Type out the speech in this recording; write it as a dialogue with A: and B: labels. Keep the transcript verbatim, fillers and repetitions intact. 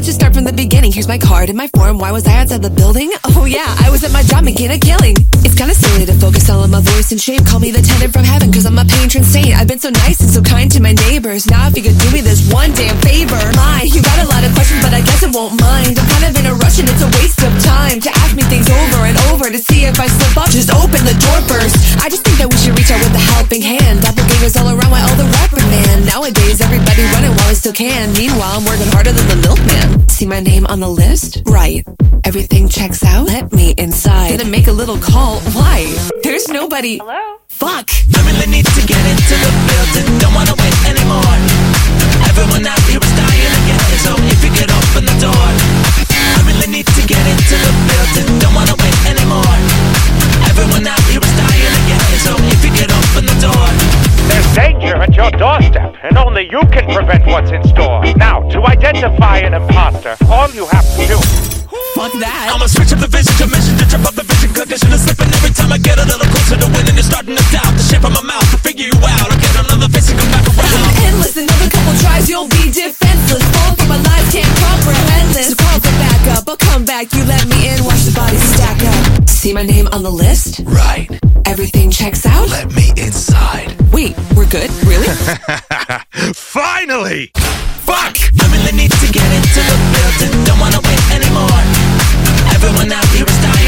A: let's just start from the beginning. Here's my card and my form. Why was I outside the building? Oh yeah, I was at my job making a killing. It's kinda silly to focus all on my voice and shame. Call me the tenant from heaven, cause I'm a patron saint. I've been so nice and so kind to my neighbors. Now if you could do me this one damn favor. My, you got a lot of questions, but I guess I won't mind. I'm kind of in a rush and it's a waste of time to ask me things over and over to see if I slip up. Just open the door first. I just think that we should reach out with a helping hand. Doppelgangers all around, why all the reprimand? Nowadays everybody running while I still can. Meanwhile I'm working harder than the milkman. See my name on the list? Right. Everything checks out? Let me inside. Gonna make a little call. Why? There's nobody.
B: Hello?
A: Fuck.
C: I really need to get into the building. Don't wanna wait anymore. Everyone out here is dying again, so if you could open the door. I really need to get into the building. Don't wanna wait anymore. Everyone out here is dying again, so if you could open the door.
D: There's danger at your doorstep, and only you can prevent what's in store. Now, to identify an imposter, all you have to do.
A: Fuck that.
C: I'ma switch up the vision, commission to trip up the vision, condition is slipping every time I get a little closer to winning. You're starting to doubt the shape of my mouth to figure you out. I'll get another face and come back around.
A: And listen, another couple tries, you'll be defenseless. Fall for my lies, can't comprehend this. So call for backup, I'll come back. You let me in, watch the bodies stack up. See my name on the list?
C: Right.
A: Everything checks out?
C: Let me inside.
A: Wait, we're good? Really?
D: Finally!
C: Fuck! I really need to get into the building. Don't wanna wait anymore. Everyone out here is dying